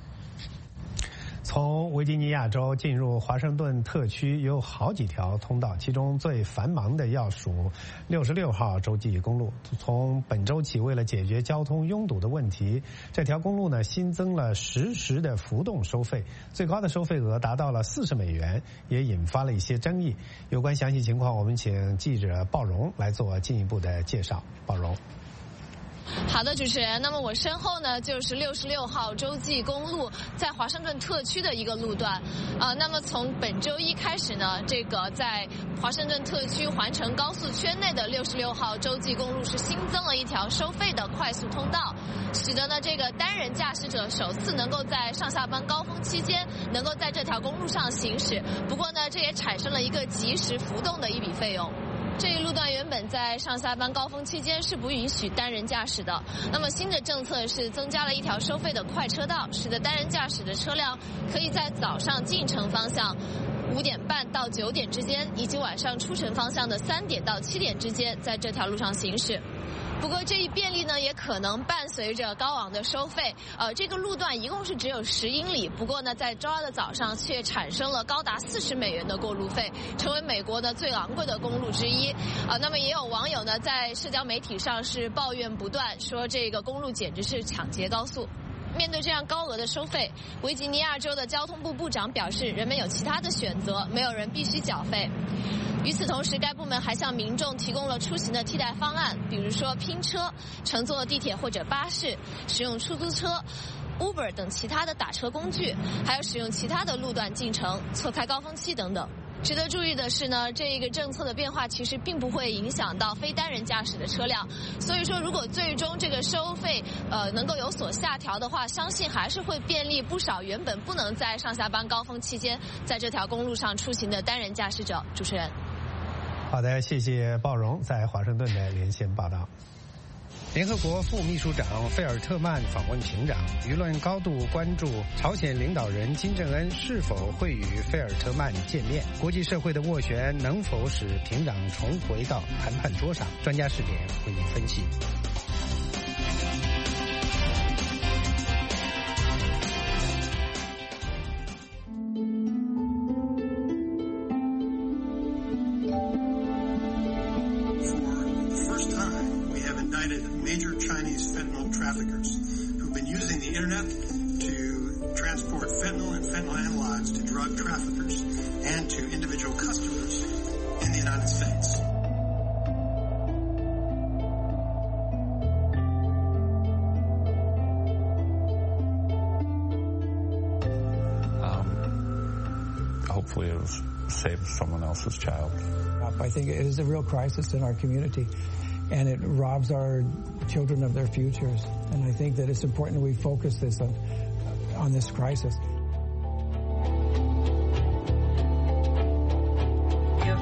从维吉尼亚州进入华盛顿特区有好几条通道，其中最繁忙的要数六十六号洲际公路。从本周起，为了解决交通拥堵的问题，这条公路呢新增了实时的浮动收费，最高的收费额达到了四十美元，也引发了一些争议。有关详细情况，我们请记者鲍荣来做进一步的介绍。鲍荣。 好的，主持人。那么我身后呢，就是六十六号洲际公路在华盛顿特区的一个路段。呃，那么从本周一开始呢，这个在华盛顿特区环城高速圈内的六十六号洲际公路是新增了一条收费的快速通道，使得呢这个单人驾驶者首次能够在上下班高峰期间能够在这条公路上行驶。不过呢，这也产生了一个即时浮动的一笔费用。这一路段原本在上下班高峰期间是不允许单人驾驶的，那么新的政策是增加了一条收费的快车道，使得单人驾驶的车辆可以在早上进城方向五点半到九点之间，以及晚上出城方向的三点到七点之间，在这条路上行驶。不过这一便利呢，也可能伴随着高昂的收费。呃，这个路段一共是只有十英里，不过呢，在周二的早上却产生了高达四十美元的过路费，成为美国呢最昂贵的公路之一。呃，那么也有网友呢在社交媒体上是抱怨不断，说这个公路简直是抢劫高速。面对这样高额的收费，维吉尼亚州的交通部部长表示，人们有其他的选择，没有人必须缴费。与此同时，该部门还向民众提供了出行的替代方案，比如说拼车、乘坐地铁或者巴士、使用出租车、Uber 等其他的打车工具，还有使用其他的路段进城、错开高峰期等等。值得注意的是呢，这个政策的变化其实并不会影响到非单人驾驶的车辆，所以说如果最终这个收费呃能够有所下调的话，相信还是会便利不少原本不能在上下班高峰期间在这条公路上出行的单人驾驶者。主持人。 好的，谢谢鲍荣在华盛顿的连线报道。联合国副秘书长费尔特曼访问平壤，舆论高度关注朝鲜领导人金正恩是否会与费尔特曼见面，国际社会的斡旋能否使平壤重回到谈判桌上？专家视点为您分析。 Major Chinese fentanyl traffickers who've been using the internet to transport fentanyl and fentanyl analogs to drug traffickers and to individual customers in the United States. Um, hopefully it'll save someone else's child. I think it is a real crisis in our community. And it robs our children of their futures. And I think that it's important that we focus this on, on this crisis.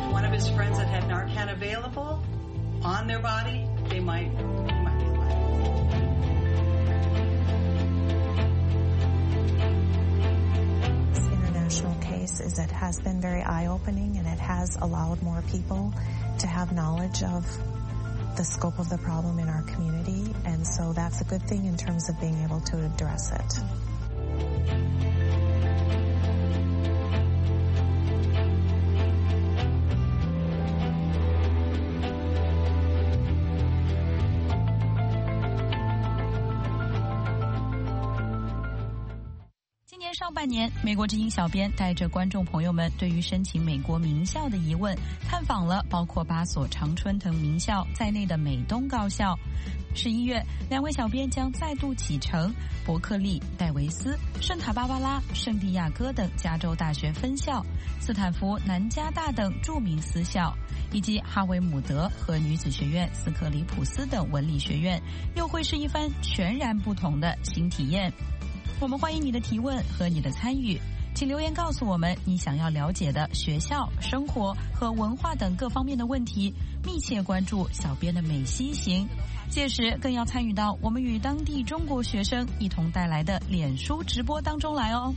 is it has been very eye-opening, and it has allowed more people to have knowledge of the scope of the problem in our community, and so that's a good thing in terms of being able to address it. 上半年，美国之音小编带着观众朋友们对于申请美国名校的疑问，探访了包括八所常春藤名校在内的美东高校。十一月，两位小编将再度启程伯克利、戴维斯、圣塔芭芭拉、圣地亚哥等加州大学分校，斯坦福、南加大等著名私校，以及哈维姆德和女子学院斯克里普斯等文理学院，又会是一番全然不同的新体验。我们欢迎你的提问和你的参与，请留言告诉我们你想要了解的学校、生活和文化等各方面的问题，密切关注小编的美西行。届时更要参与到我们与当地中国学生一同带来的脸书直播当中来哦。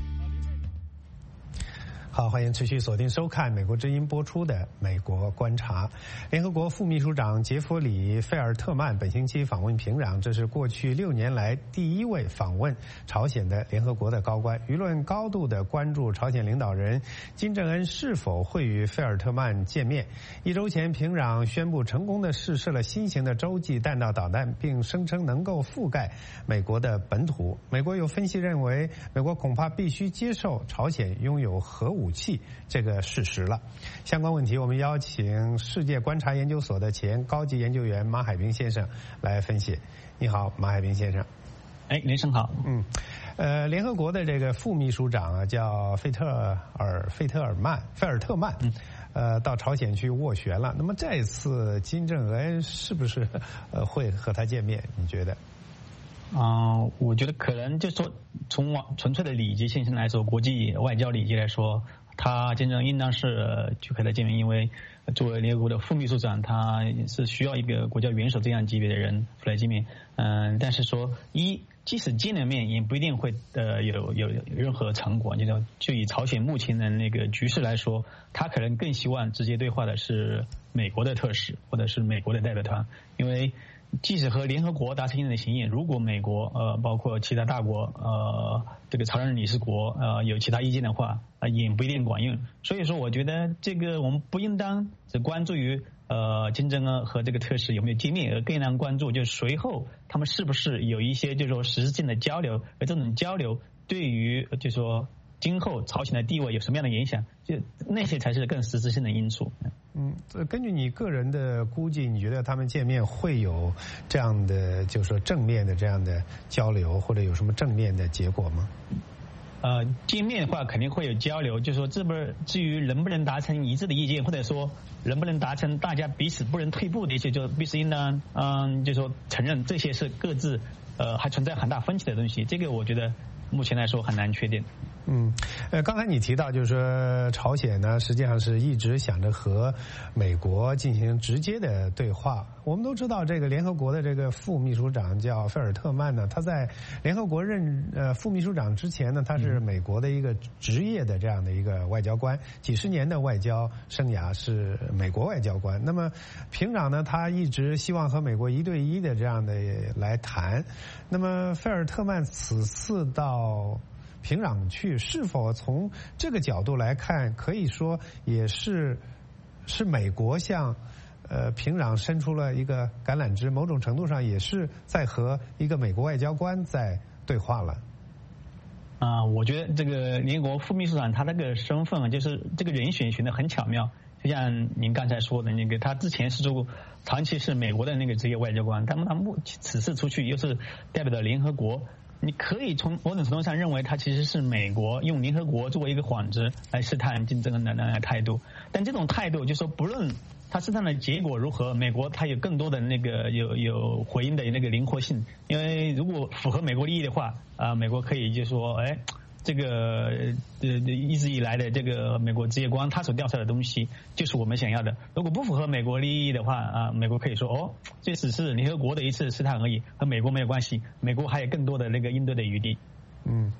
好，欢迎持续锁定收看美国之音播出的《美国观察》。联合国副秘书长杰弗里·费尔特曼本星期访问平壤，这是过去六年来第一位访问朝鲜的联合国的高官。舆论高度的关注朝鲜领导人金正恩是否会与费尔特曼见面。一周前，平壤宣布成功的试射了新型的洲际弹道导弹，并声称能够覆盖美国的本土。美国有分析认为，美国恐怕必须接受朝鲜拥有核武武器这个事实了。相关问题，我们邀请世界观察研究所的前高级研究员马海平先生来分析。你好，马海平先生。 哎，林生好。 嗯，呃，联合国的这个副秘书长啊，叫费特尔费特尔曼费尔特曼，嗯，呃，到朝鲜去斡旋了。那么这次金正恩是不是呃会和他见面？你觉得？ 啊、呃，我觉得可能就说从纯粹的礼节性来说，国际外交礼节来说，他金正恩应当是去和他见面，因为作为联合国的副秘书长，他是需要一个国家元首这样级别的人出来见面。嗯、呃，但是说一，即使见了面，也不一定会呃有有有任何成果。就就以朝鲜目前的那个局势来说，他可能更希望直接对话的是美国的特使或者是美国的代表团，因为即使和联合国达成一定的协议，如果美国呃包括其他大国呃这个常任理事国呃有其他意见的话，呃也不一定管用。所以说，我觉得这个我们不应当只关注于呃金正恩和这个特使有没有见面，而更应当关注就是随后他们是不是有一些就是说实质性的交流，而这种交流对于就是说今后朝鲜的地位有什么样的影响，就那些才是更实质性的因素。 嗯，根据你个人的估计，你觉得他们见面会有这样的，就是说正面的这样的交流，或者有什么正面的结果吗？ 呃，见面的话肯定会有交流，就是说这不至于能不能达成一致的意见，或者说能不能达成大家彼此不能退步的一些，就必须应当嗯，就是说承认这些是各自呃还存在很大分歧的东西，这个我觉得目前来说很难确定。 嗯，呃，刚才你提到就是说朝鲜呢，实际上是一直想着和美国进行直接的对话。我们都知道，这个联合国的这个副秘书长叫费尔特曼呢，他在联合国任呃副秘书长之前呢，他是美国的一个职业的这样的一个外交官，几十年的外交生涯是美国外交官。那么平壤呢，他一直希望和美国一对一的这样的来谈。那么费尔特曼此次到平壤去，是否从这个角度来看，可以说也是是美国向呃平壤伸出了一个橄榄枝，某种程度上也是在和一个美国外交官在对话了。 啊、呃，我觉得这个联合国副秘书长他那个身份啊，就是这个人选选得很巧妙。就像您刚才说的那个，他之前是做长期是美国的那个职业外交官，但他目此次出去又是代表了联合国。你可以从某种程度上认为，他其实是美国用联合国作为一个幌子来试探金正恩的那个态度。但这种态度就是说，不论他试探的结果如何，美国他有更多的那个有有回应的那个灵活性。因为如果符合美国利益的话，啊、呃，美国可以就说，哎，这个呃一直以来的这个美国职业官他所调查的东西就是我们想要的。如果不符合美国利益的话，啊、呃，美国可以说，哦，这只是联合国的一次试探而已，和美国没有关系，美国还有更多的那个应对的余地。 嗯，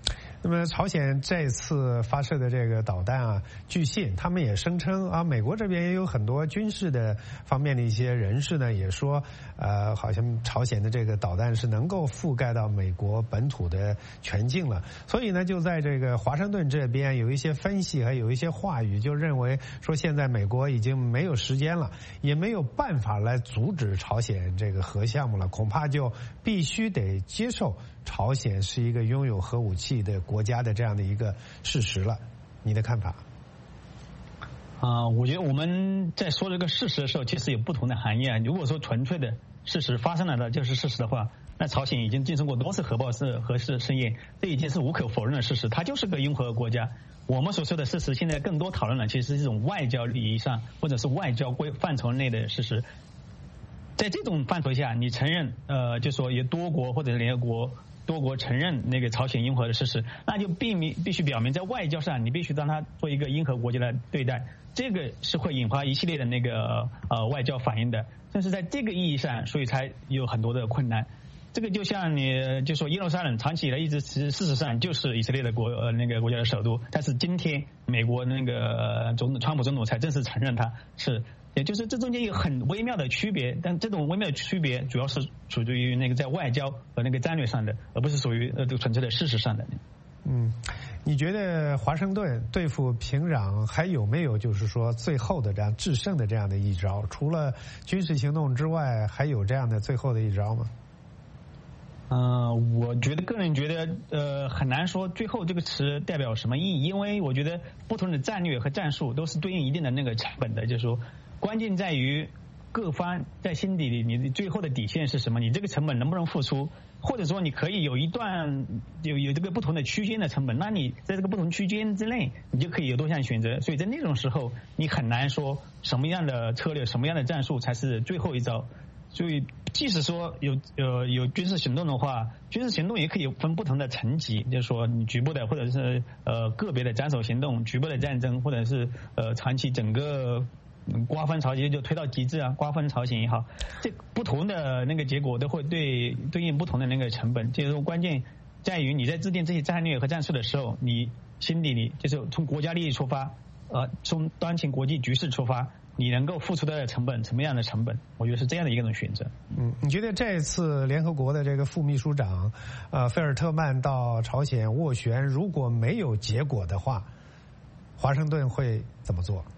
那么朝鲜这次发射的这个导弹啊，据信他们也声称啊，美国这边也有很多军事的方面的一些人士呢，也说呃，好像朝鲜的这个导弹是能够覆盖到美国本土的全境了。所以呢，就在这个华盛顿这边有一些分析还有一些话语，就认为说现在美国已经没有时间了，也没有办法来阻止朝鲜这个核项目了，恐怕就必须得接受朝鲜是一个拥有核武器的国家的这样的一个事实了。你的看法？ 啊、呃，我觉得我们在说这个事实的时候，其实有不同的含义啊。如果说纯粹的事实发生了的就是事实的话，那朝鲜已经进行过多次核爆试核试试验，这已经是无可否认的事实，它就是个拥核国家。我们所说的事实，现在更多讨论的其实是这种外交意义上或者是外交规范畴内的事实。在这种范畴下，你承认呃，就说有多国或者联合国多国承认那个朝鲜拥核的事实，那就必明必须表明在外交上你必须让它做一个拥核国家来对待，这个是会引发一系列的那个呃外交反应的。但是在这个意义上，所以才有很多的困难。这个就像你就说耶路撒冷长期以来一直是事实上就是以色列的国呃那个国家的首都，但是今天美国那个总统川普总统才正式承认它是。也就是这中间有很微妙的区别，但这种微妙的区别主要是属于那个在外交和那个战略上的，而不是属于呃这个纯粹的事实上的。 嗯，你觉得华盛顿对付平壤还有没有就是说最后的这样制胜的这样的一招？除了军事行动之外，还有这样的最后的一招吗？ 嗯、呃，我觉得个人觉得呃很难说最后这个词代表什么意义，因为我觉得不同的战略和战术都是对应一定的那个成本的，就是说。关键在于各方在心底里，你最后的底线是什么？你这个成本能不能付出？或者说你可以有一段有有这个不同的区间的成本，那你在这个不同区间之内，你就可以有多项选择。所以在那种时候，你很难说什么样的策略、什么样的战术才是最后一招。所以，即使说有呃有军事行动的话，军事行动也可以分不同的层级，就是说你局部的或者是呃个别的斩首行动、局部的战争，或者是呃长期整个。瓜分朝鲜就推到极致啊，瓜分朝鲜也好，这不同的那个结果都会对对应不同的那个成本。就是关键在于你在制定这些战略和战术的时候，你心底里就是从国家利益出发，呃，从当前国际局势出发，你能够付出的成本什么样的成本？我觉得是这样的一种选择。 嗯，你觉得这次联合国的这个副秘书长呃费尔特曼到朝鲜斡旋，如果没有结果的话，华盛顿会怎么做？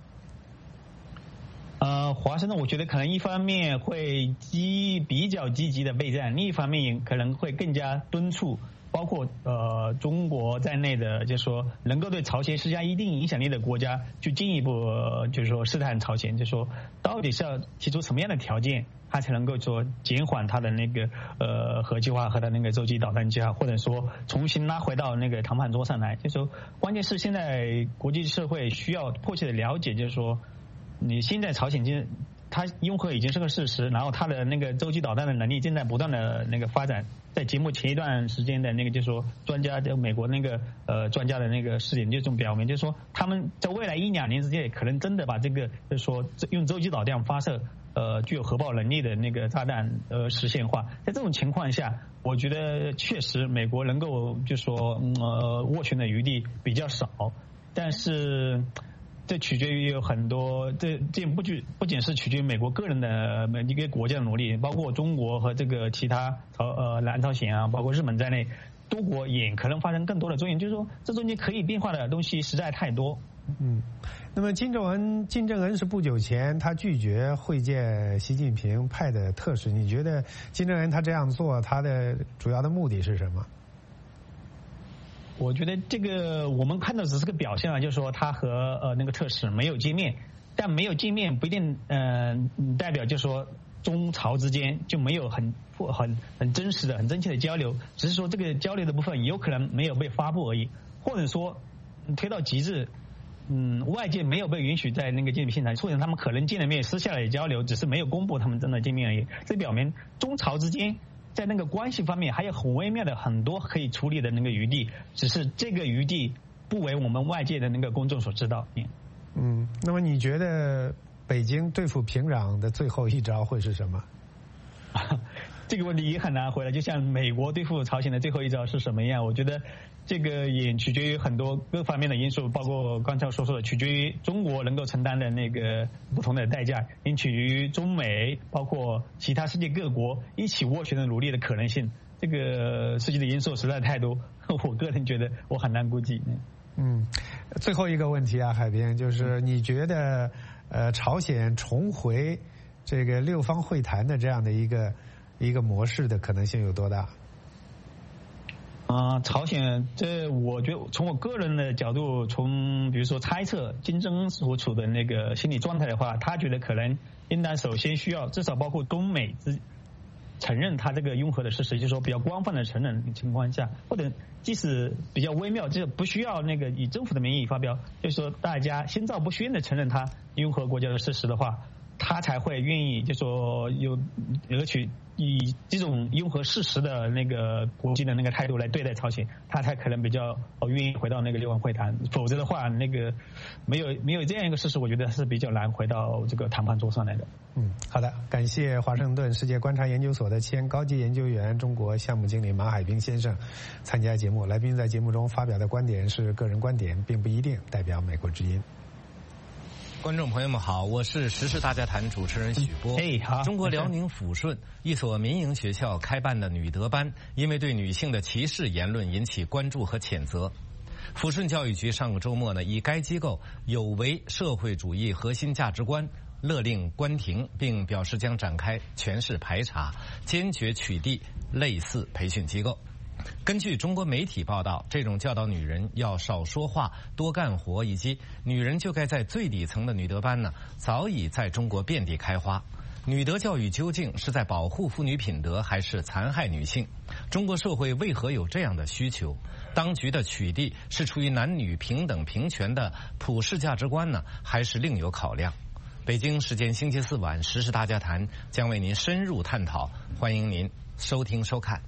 呃，华盛顿我觉得可能一方面会积比较积极的备战，另一方面可能会更加敦促，包括呃中国在内的，就是说能够对朝鲜施加一定影响力的国家，去进一步、呃、就是说试探朝鲜，就是说到底是要提出什么样的条件，它才能够说减缓它的那个呃核计划和它那个洲际导弹计划，或者说重新拉回到那个谈判桌上来。就是说，关键是现在国际社会需要迫切的了解，就是说。你现在朝鲜经它拥核已经是个事实，然后它的那个洲际导弹的能力正在不断的那个发展。在节目前一段时间的那个就是说专家就美国那个呃专家的那个试点就这么表明，就是说他们在未来一两年之间可能真的把这个就是说用洲际导弹发射呃具有核爆能力的那个炸弹呃实现化。在这种情况下，我觉得确实美国能够就是说嗯、呃斡旋的余地比较少，但是。这取决于有很多，这这不仅不仅是取决于美国个人的每一个国家的努力，包括中国和这个其他朝呃南朝鲜啊，包括日本在内，多国也可能发生更多的作用。就是说，这中间可以变化的东西实在太多。 嗯，那么金正恩金正恩是不久前他拒绝会见习近平派的特使，你觉得金正恩他这样做，他的主要的目的是什么？ 我觉得这个我们看到只是个表象啊，就是说他和呃那个特使没有见面，但没有见面不一定呃代表就是说中朝之间就没有很很很真实的、很真切的交流，只是说这个交流的部分有可能没有被发布而已，或者说推到极致，嗯，外界没有被允许在那个见面现场，或者他们可能见了面，私下里交流，只是没有公布他们真的见面而已。这表明中朝之间。在那个关系方面还有很微妙的很多可以处理的那个余地，只是这个余地不为我们外界的那个公众所知道。 嗯，那么你觉得北京对付平壤的最后一招会是什么？ 这个问题也很难回答。就像美国对付朝鲜的最后一招是什么样？我觉得这个也取决于很多各方面的因素，包括刚才所说的，取决于中国能够承担的那个不同的代价，也取决于中美包括其他世界各国一起斡旋的努力的可能性。这个涉及的因素实在太多，我个人觉得我很难估计。 嗯，最后一个问题啊，海边，就是你觉得呃朝鲜重回这个六方会谈的这样的一个一个模式的可能性有多大？ 啊、呃，朝鲜，这我觉得从我个人的角度，从比如说猜测金正恩所处的那个心理状态的话，他觉得可能应当首先需要至少包括中美之承认他这个拥核的事实，就是说比较官方的承认情况下，或者即使比较微妙，就是不需要那个以政府的名义发表，就是说大家心照不宣的承认他拥核国家的事实的话，他才会愿意就说有采取以这种拥核事实的那个国际的那个态度来对待朝鲜，他才可能比较愿意回到那个六方会谈。否则的话，那个没有没有这样一个事实，我觉得是比较难回到这个谈判桌上来的。 嗯，好的，感谢华盛顿世界观察研究所的前高级研究员、中国项目经理马海兵先生参加节目。来宾在节目中发表的观点是个人观点，并不一定代表美国之音。 观众朋友们好，我是时事大家谈主持人许波。 哎，好。 中国辽宁抚顺一所民营学校开办的女德班，因为对女性的歧视言论引起关注和谴责。抚顺教育局上个周末呢，以该机构有违社会主义核心价值观，勒令关停，并表示将展开全市排查，坚决取缔类似培训机构。根据中国媒体报道，这种教导女人要少说话、多干活，以及女人就该在最底层的女德班呢，早已在中国遍地开花。女德教育究竟是在保护妇女品德，还是残害女性？中国社会为何有这样的需求？当局的取缔是出于男女平等平权的普世价值观呢，还是另有考量？北京时间星期四晚，时事大家谈将为您深入探讨，欢迎您收听收看。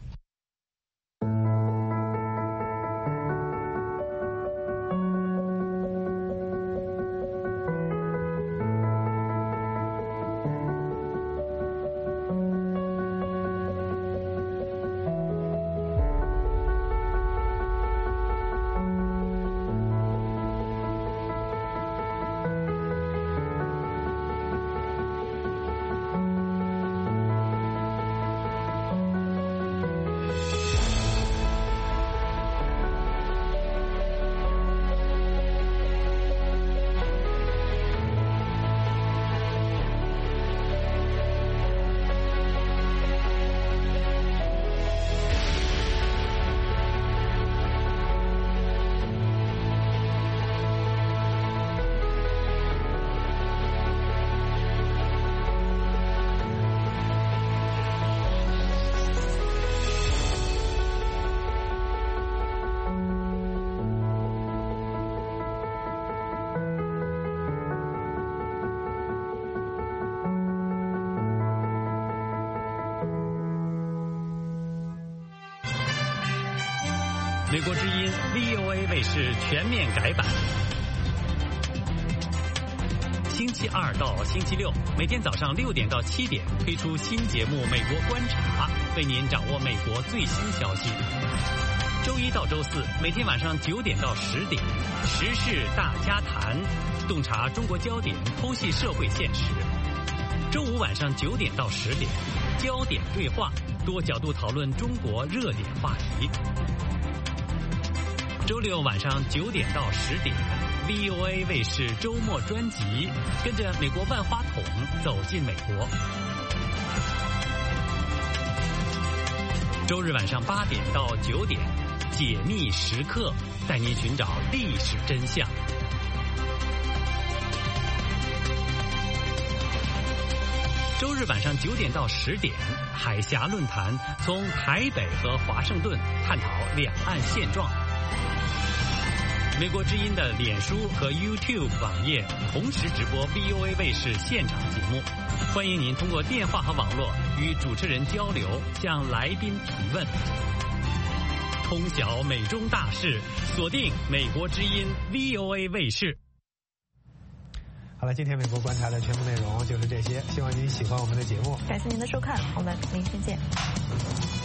美国之音 V O A 卫视全面改版，星期二到星期六每天早上六点到七点推出新节目《美国观察》，为您掌握美国最新消息。周一到周四每天晚上九点到十点，时事大家谈，洞察中国焦点，剖析社会现实。周五晚上九点到十点，焦点对话，多角度讨论中国热点话题。周六晚上九点到十点 ，V O A 卫视周末专辑，跟着美国万花筒走进美国。周日晚上八点到九点，解密时刻，带您寻找历史真相。周日晚上九点到十点，海峡论坛，从台北和华盛顿探讨两岸现状。美国之音的脸书和 YouTube 网页同时直播 V O A 卫视现场节目，欢迎您通过电话和网络与主持人交流，向来宾提问。通晓美中大事，锁定美国之音 V O A 卫视。 好了，今天美国观察的全部内容就是这些，希望您喜欢我们的节目。 感谢您的收看，我们明天见。